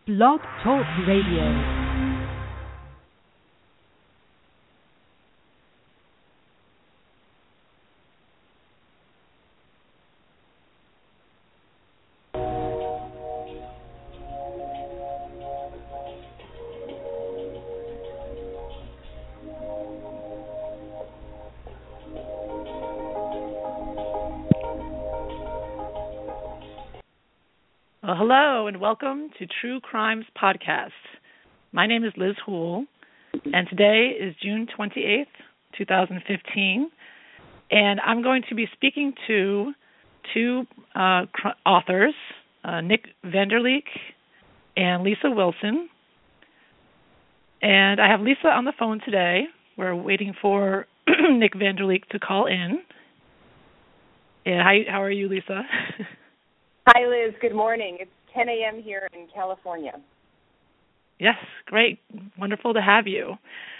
Blog Talk Radio. Well, hello and welcome to True Crimes Podcast. My name is Liz Houle, and today is June 28th, 2015, and I'm going to be speaking to two authors, Nick Van Der Leek and Lisa Wilson. And I have Lisa on the phone today. We're waiting for Nick Van Der Leek to call in. And how are you, Lisa? Hi, Liz. Good morning. It's 10 a.m. here in California. Yes, great. Wonderful to have you.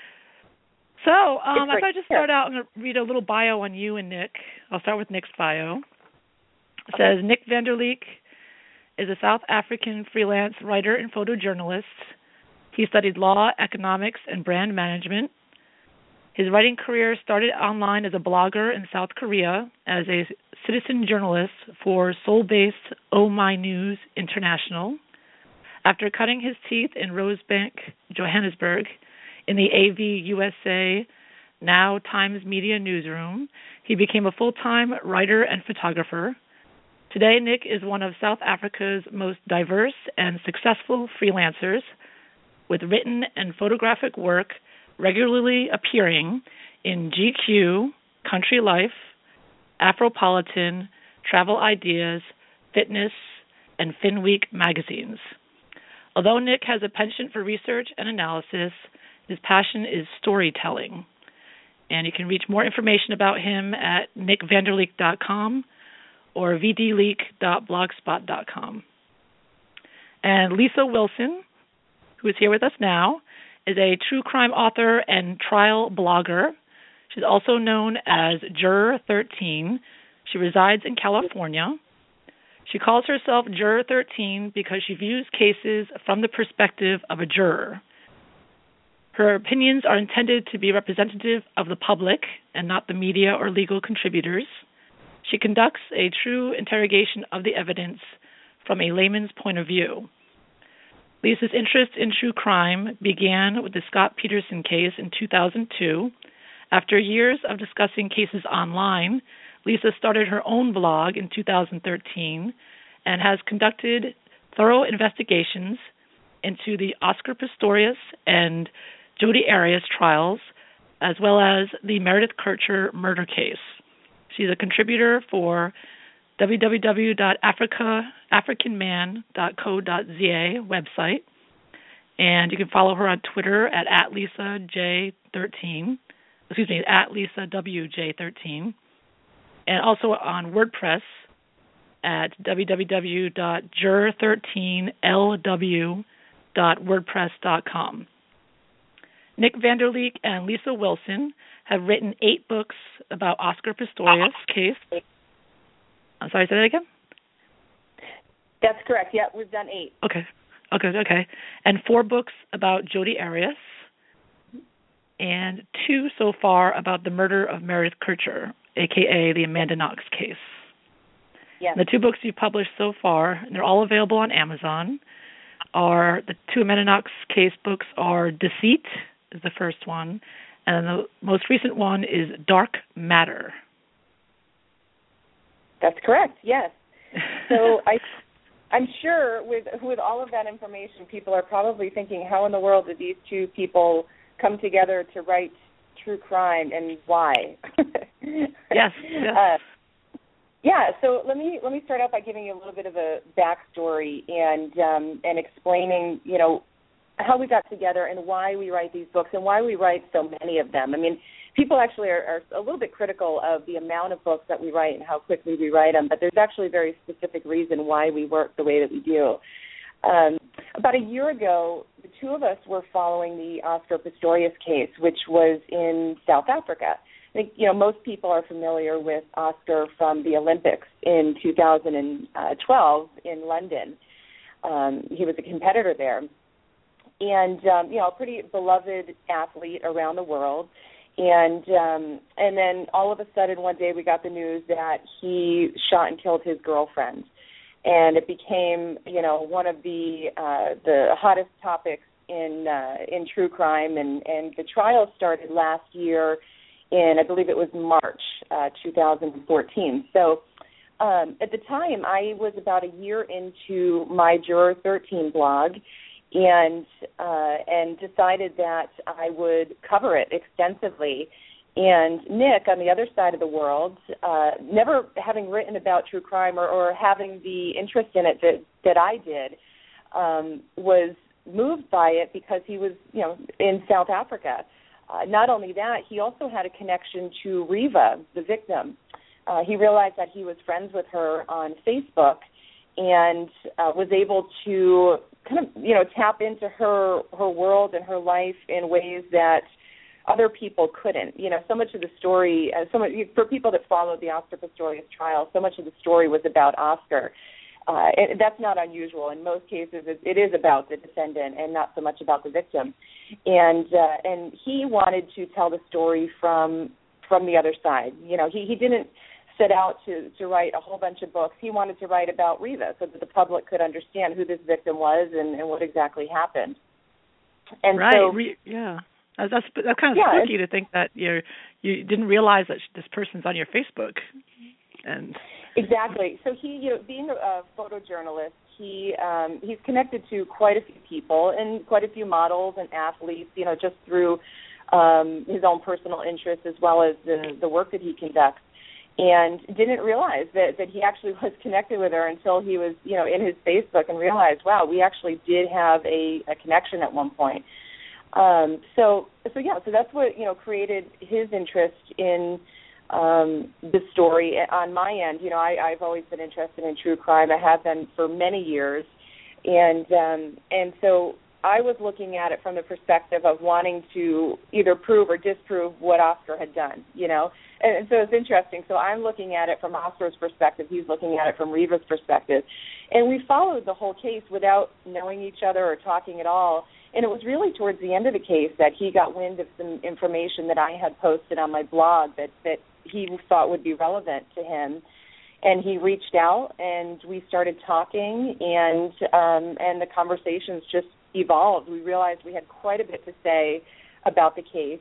So I thought I'd just start out and read a little bio on you and Nick. I'll start with Nick's bio. It says, Nick Van Der Leek is a South African freelance writer and photojournalist. He studied law, economics, and brand management. His writing career started online as a blogger in South Korea as a citizen journalist for Seoul-based Oh My News International. After cutting his teeth in Rosebank, Johannesburg, in the AV USA Now Times Media newsroom, he became a full-time writer and photographer. Today, Nick is one of South Africa's most diverse and successful freelancers, with written and photographic work regularly appearing in GQ, Country Life, Afropolitan, Travel Ideas, Fitness, and FinWeek magazines. Although Nick has a penchant for research and analysis, his passion is storytelling. And you can reach more information about him at nickvanderleek.com or vdleek.blogspot.com. And Lisa Wilson, who is here with us now, is a true crime author and trial blogger. She's also known as Juror 13. She resides in California. She calls herself Juror 13 because she views cases from the perspective of a juror. Her opinions are intended to be representative of the public and not the media or legal contributors. She conducts a true interrogation of the evidence from a layman's point of view. Lisa's interest in true crime began with the Scott Peterson case in 2002. After years of discussing cases online, Lisa started her own blog in 2013 and has conducted thorough investigations into the Oscar Pistorius and Jodi Arias trials, as well as the Meredith Kercher murder case. She's a contributor for www.africanman.co.za website, and you can follow her on Twitter at LisaJ13, at LisaWJ13, and also on WordPress at www.juror13lw.wordpress.com. Nick Van Der Leek and Lisa Wilson have written 8 books about Oscar Pistorius case. I'm sorry, say that again? That's correct. Yeah, we've done 8. Okay. And 4 books about Jodi Arias, and 2 so far about the murder of Meredith Kercher, a.k.a. the Amanda Knox case. Yes. The 2 books you've published so far, and they're all available on Amazon, are the 2 Amanda Knox case books are Deceit, is the first one, and the most recent one is Dark Matter. That's correct, yes. So I'm sure with all of that information, people are probably thinking, how in the world did these 2 people come together to write true crime, and why? Yes. So let me start out by giving you a little bit of a backstory and explaining, how we got together and why we write these books and why we write so many of them. I mean, people actually are a little bit critical of the amount of books that we write and how quickly we write them, but there's actually a very specific reason why we work the way that we do. About a year ago, the 2 of us were following the Oscar Pistorius case, which was in South Africa. I think, most people are familiar with Oscar from the Olympics in 2012 in London. he was a competitor there. And, a pretty beloved athlete around the world. And then all of a sudden one day we got the news that he shot and killed his girlfriend. And it became, one of the hottest topics in true crime. And the trial started last year in, I believe it was March 2014. So at the time, I was about a year into my Juror 13 blog, and decided that I would cover it extensively. And Nick, on the other side of the world, never having written about true crime or having the interest in it that I did, was moved by it because he was, in South Africa. Not only that, he also had a connection to Riva, the victim. He realized that he was friends with her on Facebook and was able to kind of, tap into her world and her life in ways that other people couldn't. So much of the story, for people that followed the Oscar Pistorius trial, so much of the story was about Oscar. And that's not unusual. In most cases, it is about the defendant and not so much about the victim. And he wanted to tell the story from the other side. He didn't set out to write a whole bunch of books. He wanted to write about Riva so that the public could understand who this victim was and what exactly happened. And right. So, yeah. That's kind of spooky to think that you didn't realize that this person's on your Facebook. And exactly. So he, being a photojournalist, he's connected to quite a few people and quite a few models and athletes, just through his own personal interests as well as the work that he conducts. And didn't realize that he actually was connected with her until he was, in his Facebook and realized, wow, we actually did have a connection at one point. So that's what, created his interest in the story. On my end, I've always been interested in true crime. I have been for many years. And so I was looking at it from the perspective of wanting to either prove or disprove what Oscar had done, And so it's interesting. So I'm looking at it from Oscar's perspective. He's looking at it from Riva's perspective. And we followed the whole case without knowing each other or talking at all. And it was really towards the end of the case that he got wind of some information that I had posted on my blog that he thought would be relevant to him. And he reached out, and we started talking, and the conversations just evolved. We realized we had quite a bit to say about the case,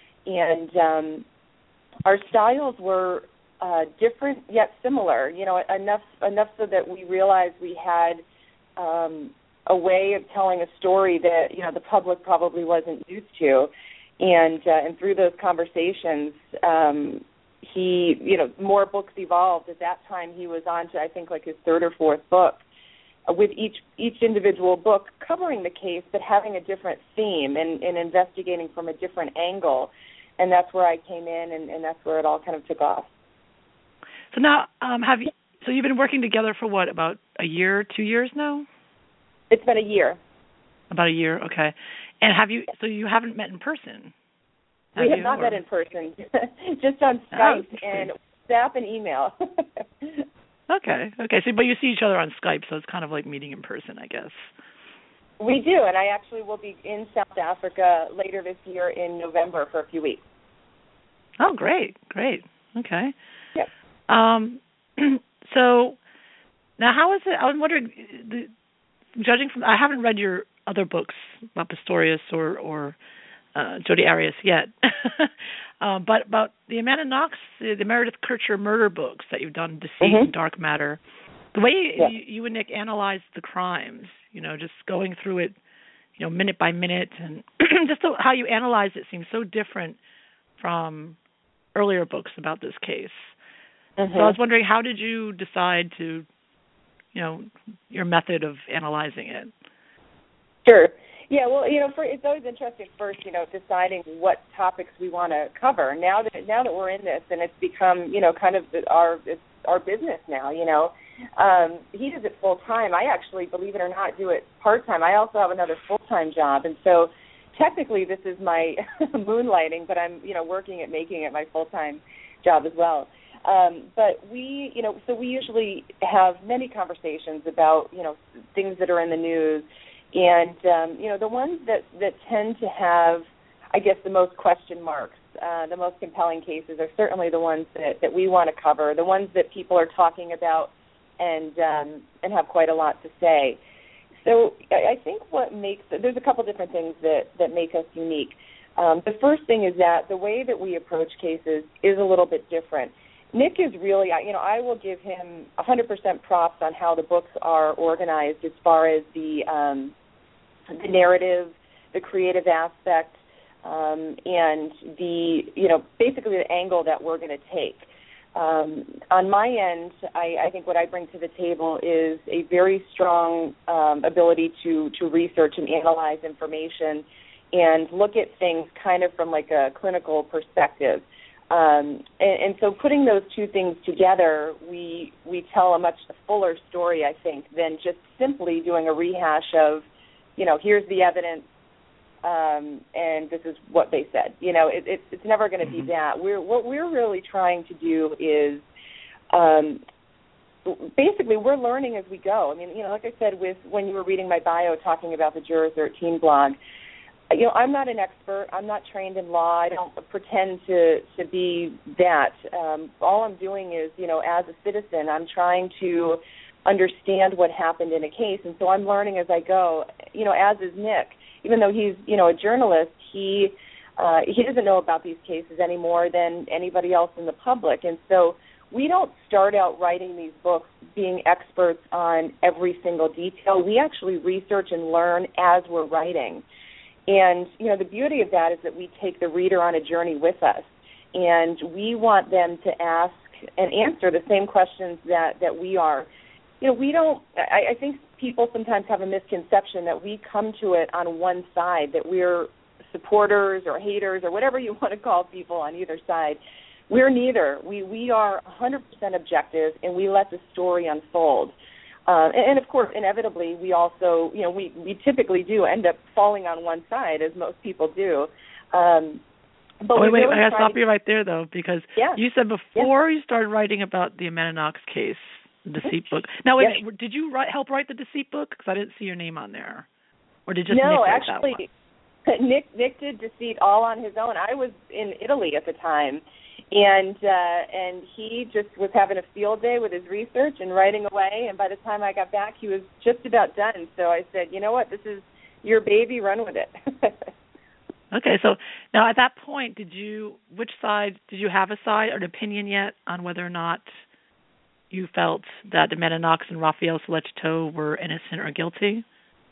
and our styles were different yet similar. Enough so that we realized we had a way of telling a story that the public probably wasn't used to, and through those conversations, he more books evolved. At that time, he was on to I think like his third or fourth book, with each individual book covering the case, but having a different theme and investigating from a different angle. And that's where I came in, and that's where it all kind of took off. So now, you've been working together for what, about a year, 2 years now? It's been a year. About a year, okay. And you haven't met in person? We have not met in person, just on Skype and WhatsApp and email. Okay. So, but you see each other on Skype, so it's kind of like meeting in person, I guess. We do, and I actually will be in South Africa later this year in November for a few weeks. Oh, great. Okay. Yep. So now, how is it? I was wondering, judging from, I haven't read your other books about Pistorius or Jodi Arias yet, but about the Amanda Knox, the Meredith Kercher murder books that you've done, Deceit and Dark Matter, the way you and Nick analyze the crimes, just going through it, minute by minute, and just how you analyze it seems so different from earlier books about this case. So I was wondering, how did you decide to, your method of analyzing it? Sure. Yeah, well, it's always interesting first, deciding what topics we want to cover. Now that we're in this, and it's become, kind of our business now. He does it full time. I actually, believe it or not, do it part time. I also have another full time job, and so technically this is my moonlighting, but I'm, working at making it my full time job as well. But we, so we usually have many conversations about, things that are in the news. And, the ones that tend to have, I guess, the most question marks, the most compelling cases are certainly the ones that we want to cover, the ones that people are talking about and have quite a lot to say. So I think there's a couple different things that make us unique. The first thing is that the way that we approach cases is a little bit different. Nick is really, I will give him 100% props on how the books are organized as far as the narrative, the creative aspect, and basically the angle that we're going to take. On my end, I think what I bring to the table is a very strong ability to research and analyze information and look at things kind of from like a clinical perspective. And so putting those two things together, we tell a much fuller story, I think, than just simply doing a rehash of, here's the evidence, and this is what they said. It's never going to be that. What we're really trying to do is basically we're learning as we go. I mean, like I said, when you were reading my bio talking about the Juror 13 blog, I'm not an expert. I'm not trained in law. I don't pretend to be that. All I'm doing is, as a citizen, I'm trying to understand what happened in a case, and so I'm learning as I go, as is Nick. Even though he's, a journalist, he doesn't know about these cases any more than anybody else in the public. And so we don't start out writing these books being experts on every single detail. We actually research and learn as we're writing. And, the beauty of that is that we take the reader on a journey with us, and we want them to ask and answer the same questions that we are. I think people sometimes have a misconception that we come to it on one side, that we're supporters or haters or whatever you want to call people on either side. We're neither. We are 100% objective, and we let the story unfold. And of course, inevitably, we also, we typically do end up falling on one side, as most people do. But wait, I got to stop you right there, though, because you said before you started writing about the Amanda Knox case, the Deceit book. Now, did you help write the Deceit book? Because I didn't see your name on there. Or did just Nick write that one? No, actually, Nick did Deceit all on his own. I was in Italy at the time, and he just was having a field day with his research and writing away, and by the time I got back, he was just about done. So I said, you know what, this is your baby, run with it. Okay, so now at that point, did you have a side or an opinion yet on whether or not you felt that Amanda Knox and Raphael Sollecito were innocent or guilty?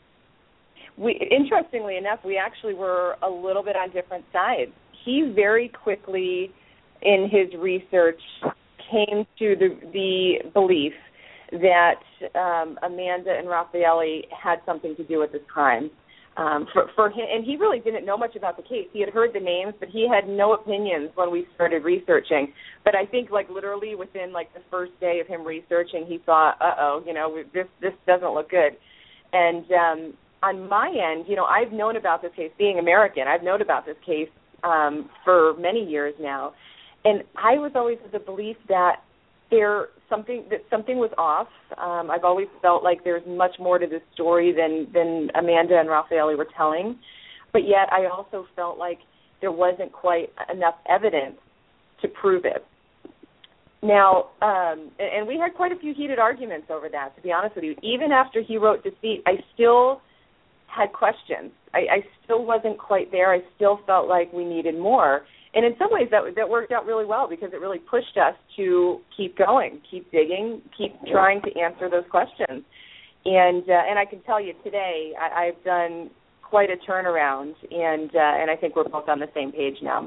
Interestingly enough, we actually were a little bit on different sides. He very quickly, in his research, came to the belief that Amanda and Raphael had something to do with this crime. For him, and he really didn't know much about the case. He had heard the names, but he had no opinions when we started researching. But I think, literally within the first day of him researching, he thought, this doesn't look good. And on my end, I've known about this case. Being American, I've known about this case for many years now, and I was always of the belief that something was off. I've always felt like there's much more to this story than Amanda and Raphael were telling, but yet I also felt like there wasn't quite enough evidence to prove it. Now, and we had quite a few heated arguments over that, to be honest with you. Even after he wrote Deceit, I still had questions. I still wasn't quite there. I still felt like we needed more. And in some ways that worked out really well because it really pushed us to keep going, keep digging, keep trying to answer those questions. And I can tell you today I've done quite a turnaround, and I think we're both on the same page now.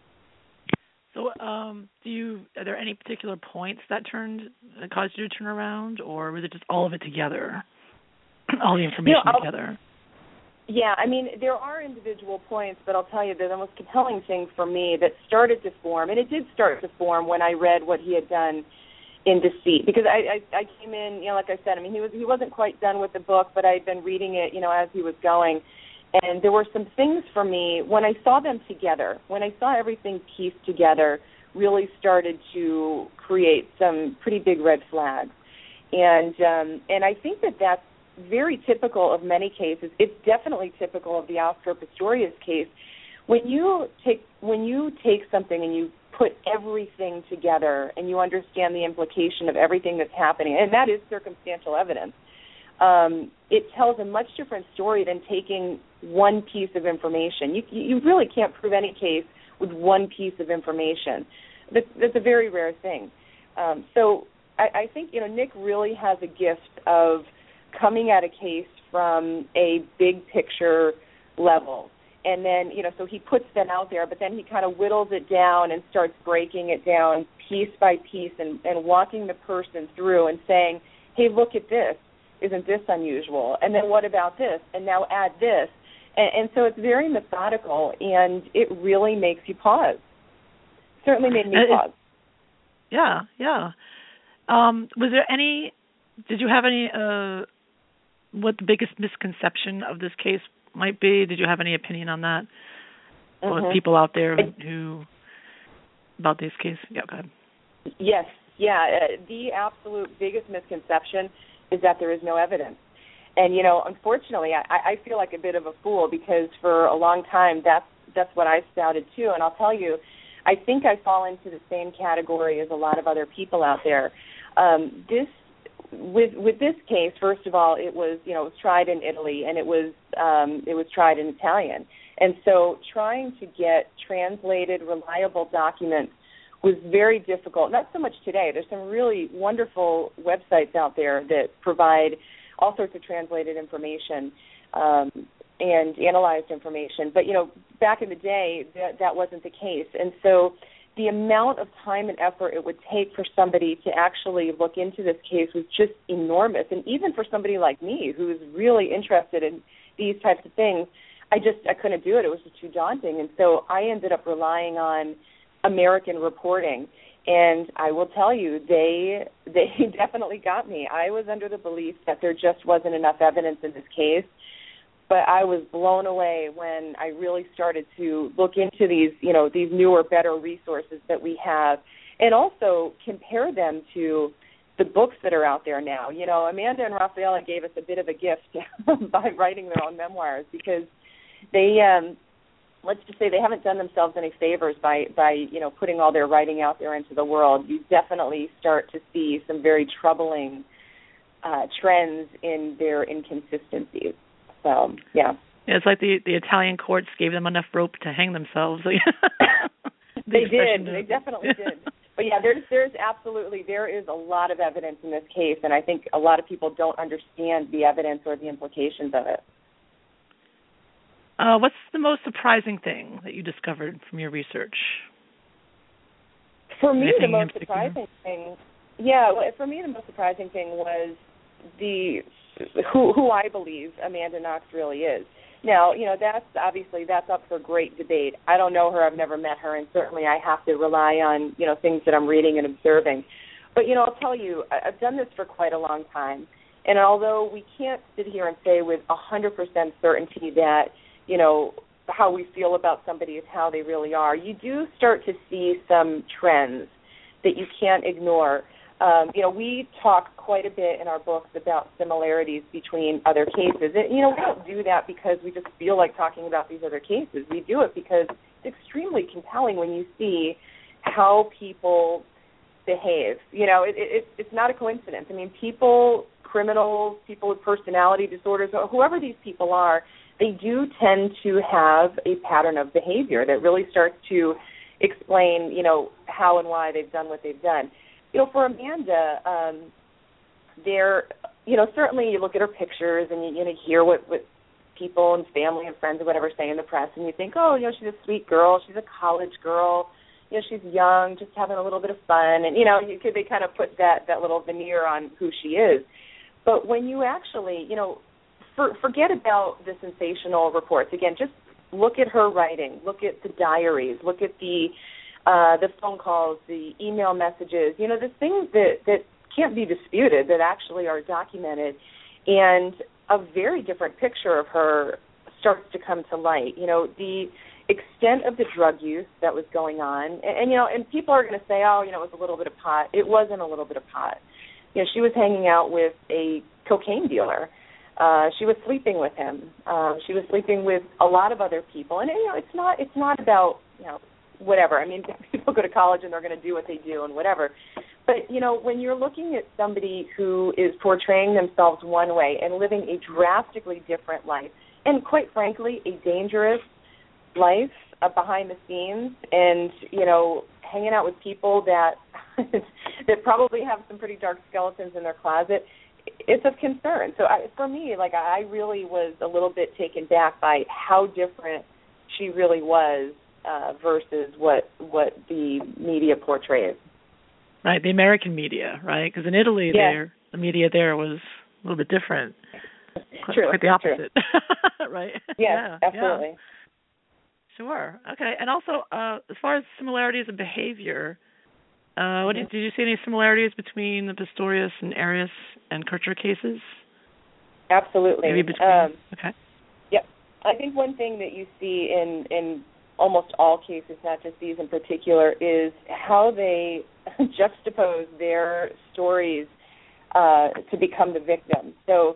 So are there any particular points that caused you to turn around, or was it just all of it together, all the information together? Yeah, I mean, there are individual points, but I'll tell you, the most compelling thing for me that started to form, and it did start to form when I read what he had done in Deceit, because I came in, like I said, I mean, he wasn't quite done with the book, but I'd been reading it, as he was going, and there were some things for me, when I saw them together, when I saw everything pieced together, really started to create some pretty big red flags. And I think that that's very typical of many cases. It's definitely typical of the Oscar Pistorius case. When you take something and you put everything together and you understand the implication of everything that's happening, and that is circumstantial evidence, it tells a much different story than taking one piece of information. You really can't prove any case with one piece of information. That's a very rare thing. So I think, Nick really has a gift of coming at a case from a big picture level. And then, so he puts them out there, but then he kind of whittles it down and starts breaking it down piece by piece and walking the person through and saying, hey, look at this. Isn't this unusual? And then what about this? And now add this. And so it's very methodical, and it really makes you pause. Certainly made me pause. Yeah. Was there did you have any, what the biggest misconception of this case might be? Did you have any opinion on that? Or people out there about this case? Yeah, go ahead. Yes, the absolute biggest misconception is that there is no evidence. And, unfortunately, I feel like a bit of a fool because for a long time that's what I spouted too. And I'll tell you, I think I fall into the same category as a lot of other people out there. With this case, first of all, it was tried in Italy, and it was tried in Italian. And so trying to get translated, reliable documents was very difficult. Not so much today. There's some really wonderful websites out there that provide all sorts of translated information and analyzed information. But, back in the day, that wasn't the case. And so the amount of time and effort it would take for somebody to actually look into this case was just enormous. And even for somebody like me who is really interested in these types of things, I couldn't do it. It was just too daunting. And so I ended up relying on American reporting. And I will tell you, they definitely got me. I was under the belief that there just wasn't enough evidence in this case. But I was blown away when I really started to look into these newer, better resources that we have, and also compare them to the books that are out there now. Amanda and Rafaela gave us a bit of a gift by writing their own memoirs because they, let's just say, they haven't done themselves any favors by putting all their writing out there into the world. You definitely start to see some very troubling trends in their inconsistencies. So, yeah. It's like the Italian courts gave them enough rope to hang themselves. They did. They definitely did. But, yeah, there is a lot of evidence in this case, and I think a lot of people don't understand the evidence or the implications of it. What's the most surprising thing that you discovered from your research? For me, the most surprising thing was who I believe Amanda Knox really is. Now, that's up for great debate. I don't know her. I've never met her, and certainly I have to rely on, things that I'm reading and observing. But, I'll tell you, I've done this for quite a long time, and although we can't sit here and say with 100% certainty that, how we feel about somebody is how they really are, you do start to see some trends that you can't ignore. We talk quite a bit in our books about similarities between other cases. And, we don't do that because we just feel like talking about these other cases. We do it because it's extremely compelling when you see how people behave. It's not a coincidence. I mean, criminals, people with personality disorders, whoever these people are, they do tend to have a pattern of behavior that really starts to explain, how and why they've done what they've done. For Amanda, certainly you look at her pictures and you hear what people and family and friends or whatever say in the press, and you think, she's a sweet girl, she's a college girl, she's young, just having a little bit of fun, and they kind of put that little veneer on who she is. But when you actually, forget about the sensational reports. Again, just look at her writing, look at the diaries, look at the phone calls, the email messages, the things that can't be disputed that actually are documented, and a very different picture of her starts to come to light. extent of the drug use that was going on, and people are going to say, oh, it was a little bit of pot. It wasn't a little bit of pot. She was hanging out with a cocaine dealer. She was sleeping with him. She was sleeping with a lot of other people. And it's not about whatever. I mean, people go to college and they're going to do what they do and whatever. But when you're looking at somebody who is portraying themselves one way and living a drastically different life, and quite frankly, a dangerous life behind the scenes, and hanging out with people that that probably have some pretty dark skeletons in their closet, it's of concern. So for me, I really was a little bit taken back by how different she really was versus what the media portrays. Right, the American media, right? Because in Italy, the media there was a little bit different. True. Quite the opposite, right? Yes, absolutely. Yeah. Sure. Okay. And also, as far as similarities of behavior, did you see any similarities between the Pistorius and Arias and Kircher cases? Absolutely. Maybe between. Okay. Yep. I think one thing that you see in almost all cases, not just these in particular, is how they juxtapose their stories to become the victim. So,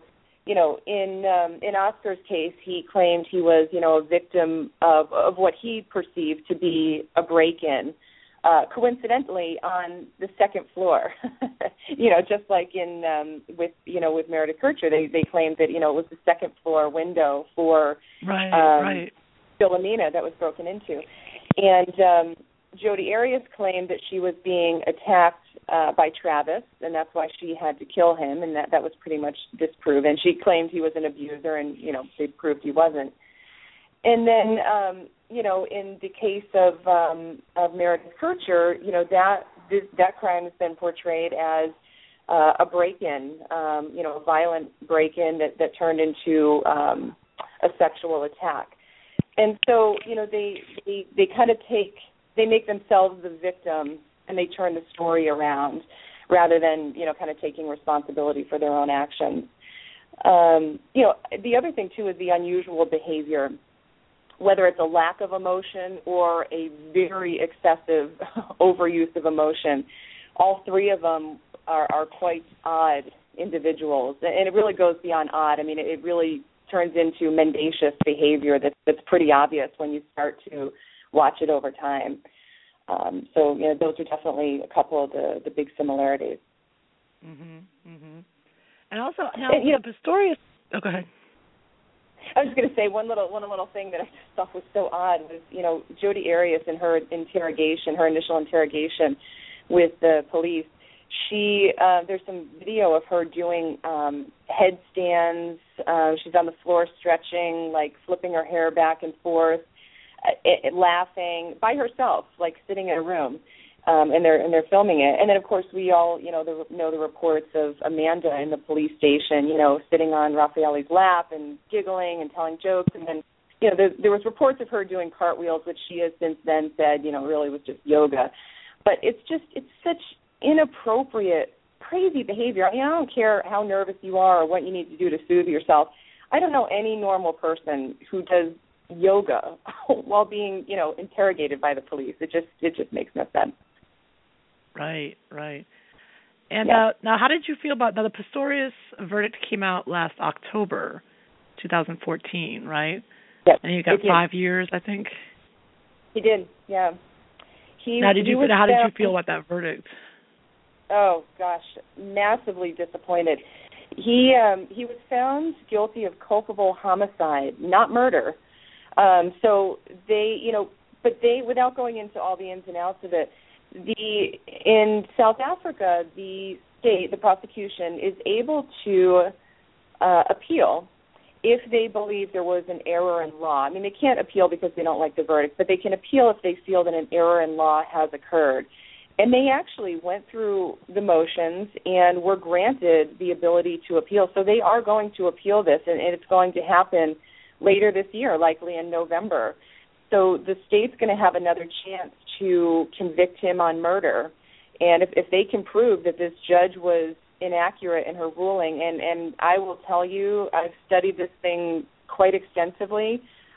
in Oscar's case, he claimed he was, a victim of what he perceived to be a break-in, coincidentally on the second floor. Just like with Meredith Kircher, they claimed that, it was the second floor window for Philomena that was broken into. And Jodi Arias claimed that she was being attacked by Travis, and that's why she had to kill him, and that was pretty much disproven. She claimed he was an abuser, and, they proved he wasn't. And then, in the case of Meredith Kircher, that crime has been portrayed as a break-in, a violent break-in that turned into a sexual attack. And so, they kind of they make themselves the victim, and they turn the story around rather than, kind of taking responsibility for their own actions. The other thing, too, is the unusual behavior, whether it's a lack of emotion or a very excessive overuse of emotion. All three of them are quite odd individuals, and it really goes beyond odd. I mean, it really turns into mendacious behavior that's pretty obvious when you start to watch it over time. So, those are definitely a couple of the big similarities. And also, now, Pistorius. Oh, go ahead. I was just going to say one little thing that I just thought was so odd was, Jodi Arias in her initial interrogation with the police. There's some video of her doing headstands. She's on the floor stretching, like flipping her hair back and forth, laughing by herself, like sitting in a room, and they're filming it. And then, of course, we all know the reports of Amanda in the police station, sitting on Raffaele's lap and giggling and telling jokes. And then, there was reports of her doing cartwheels, which she has since then said, really was just yoga. But it's such inappropriate, crazy behavior. I don't care how nervous you are or what you need to do to soothe yourself. I don't know any normal person who does yoga while being, interrogated by the police. It just makes no sense. Right. And now, how did you feel about the Pistorius verdict came out last October, 2014, right? Yes. And he got 5 years, I think. He did. Yeah. How did you feel about that verdict? Oh gosh, massively disappointed. He was found guilty of culpable homicide, not murder. So without going into all the ins and outs of it, in South Africa, the prosecution is able to appeal if they believe there was an error in law. I mean, they can't appeal because they don't like the verdict, but they can appeal if they feel that an error in law has occurred. And they actually went through the motions and were granted the ability to appeal. So they are going to appeal this, and it's going to happen later this year, likely in November. So the state's going to have another chance to convict him on murder. And if they can prove that this judge was inaccurate in her ruling, and I will tell you, I've studied this thing quite extensively.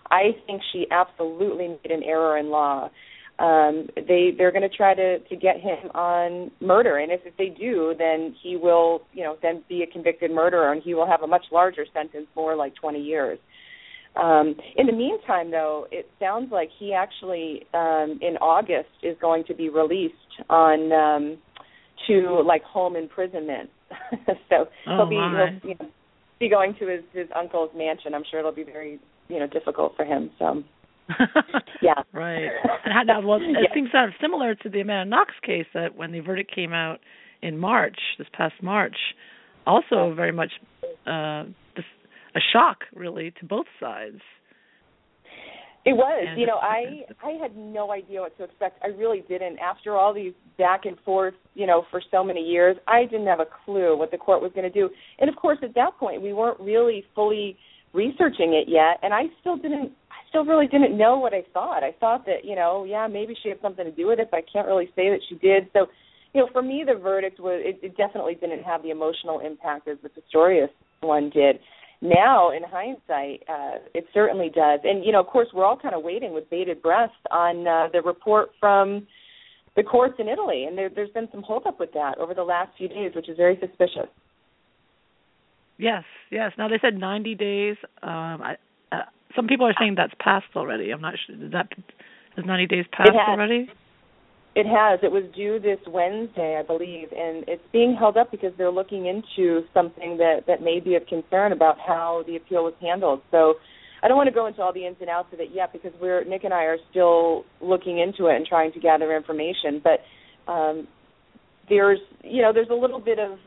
I think she absolutely made an error in law. They're going to try to get him on murder, and if they do, then he will, then be a convicted murderer, and he will have a much larger sentence, more like 20 years. In the meantime, though, it sounds like he actually in August is going to be released on to like home imprisonment. So he'll be going to his uncle's mansion. I'm sure it'll be very difficult for him. So. Yeah. Right. And it seems sort of similar to the Amanda Knox case, that when the verdict came out in March, this past March, also very much a shock, really, to both sides. It was. I had no idea what to expect. I really didn't. After all these back and forth, for so many years, I didn't have a clue what the court was going to do. And, of course, at that point, we weren't really fully researching it yet, and I still really didn't know what I thought. I thought that, maybe she had something to do with it, but I can't really say that she did. So, for me, the verdict it definitely didn't have the emotional impact as the Pistorius one did. Now, in hindsight, it certainly does. And, of course, we're all kind of waiting with bated breath on the report from the courts in Italy, and there's been some holdup with that over the last few days, which is very suspicious. Yes. Now, they said 90 days. Some people are saying that's passed already. I'm not sure. Has 90 days passed already? It has. It was due this Wednesday, I believe, and it's being held up because they're looking into something that may be of concern about how the appeal was handled. So I don't want to go into all the ins and outs of it yet because Nick and I are still looking into it and trying to gather information. But there's a little bit of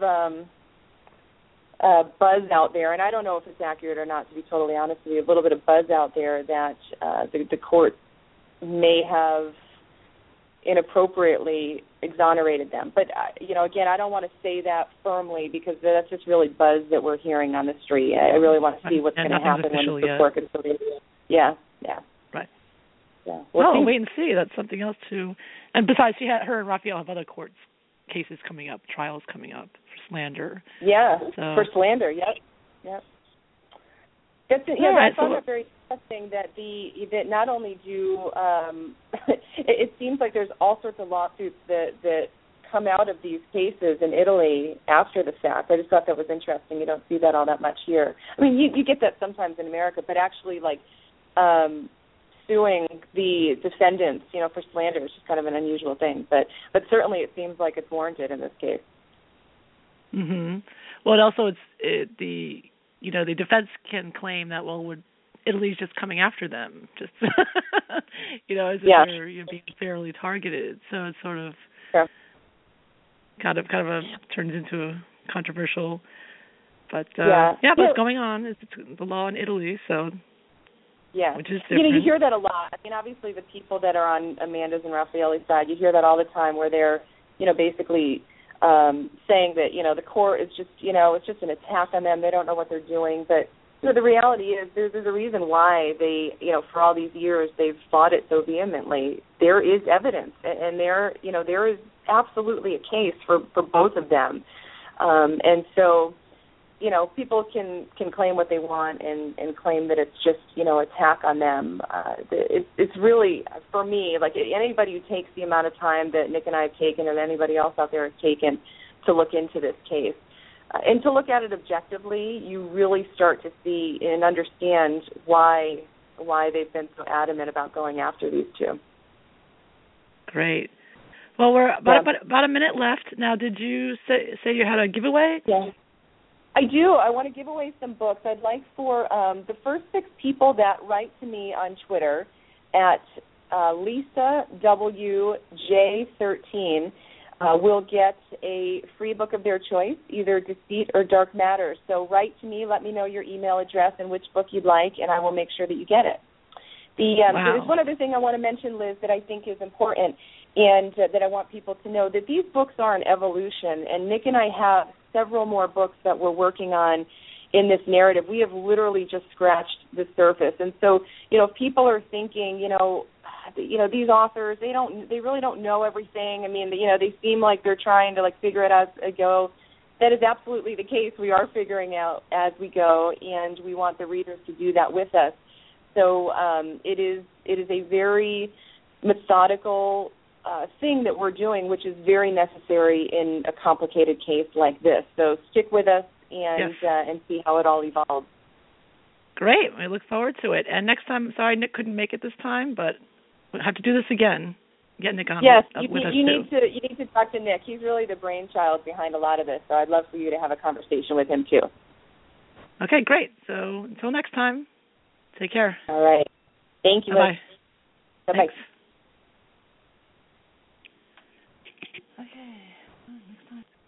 buzz out there, and I don't know if it's accurate or not, to be totally honest with you, a little bit of buzz out there that the court may have inappropriately exonerated them. But, again, I don't want to say that firmly because that's just really buzz that we're hearing on the street. I really want to see what's going to happen when the court gets released. Yeah. Right. Yeah. We'll wait and see. That's something else, too. And besides, her and Raphael have other court cases coming up, trials coming up for slander. Yeah, so. For slander, yep. That's it. Yeah, I found that very interesting that not only do it seems like there's all sorts of lawsuits that come out of these cases in Italy after the fact. I just thought that was interesting. You don't see that all that much here. I mean, you get that sometimes in America, but actually like suing the defendants, for slander is just kind of an unusual thing. But certainly it seems like it's warranted in this case. Mhm. Well, and also the defense can claim that Italy's just coming after them, just as if they're being fairly targeted. So it's sort of kind of turns into a controversial. But what's going on is the law in Italy. So which is different. You hear that a lot. I mean, obviously the people that are on Amanda's and Raffaele's side, you hear that all the time, where they're basically saying that the court is just it's just an attack on them. They don't know what they're doing, but. The reality is there's a reason why they, for all these years they've fought it so vehemently. There is evidence, and there is absolutely a case for both of them. And so, people can claim what they want and claim that it's just, attack on them. It's really, for me, like anybody who takes the amount of time that Nick and I have taken and anybody else out there has taken to look into this case, and to look at it objectively, you really start to see and understand why they've been so adamant about going after these two. Great. Well, we're about a minute left. Now, did you say you had a giveaway? Yeah. I do. I want to give away some books. I'd like for the first 6 people that write to me on Twitter at Lisa WJ13 will get a free book of their choice, either Deceit or Dark Matter. So write to me, let me know your email address and which book you'd like, and I will make sure that you get it. There's one other thing I want to mention, Liz, that I think is important and that I want people to know, that these books are an evolution, and Nick and I have several more books that we're working on in this narrative. We have literally just scratched the surface. And so, if people are thinking, these authors, they really don't know everything. I mean, they seem like they're trying to figure it out as they go. That is absolutely the case. We are figuring out as we go, and we want the readers to do that with us. So it is a very methodical thing that we're doing, which is very necessary in a complicated case like this. So stick with us and see how it all evolves. Great. I look forward to it. And next time, sorry Nick couldn't make it this time, but we'll have to do this again. Get Nick on with us you too. need to talk to Nick. He's really the brainchild behind a lot of this, so I'd love for you to have a conversation with him too. Okay, great. So until next time, take care. All right. Thank you. Bye. Bye-bye. Okay. Next time.